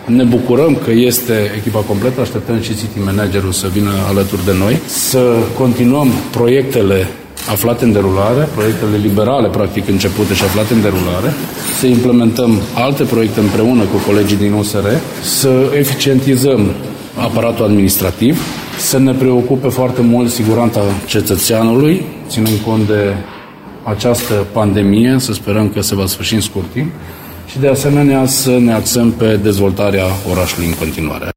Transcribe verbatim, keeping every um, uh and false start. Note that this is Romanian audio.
Ne bucurăm că este echipa completă, așteptăm și city managerul să vină alături de noi, să continuăm proiectele aflate în derulare, proiectele liberale, practic, începute și aflate în derulare, să implementăm alte proiecte împreună cu colegii din U S R, să eficientizăm aparatul administrativ, să ne preocupe foarte mult siguranța cetățeanului, ținând cont de această pandemie, să sperăm că se va sfârși în scurt timp, și de asemenea să ne axăm pe dezvoltarea orașului în continuare.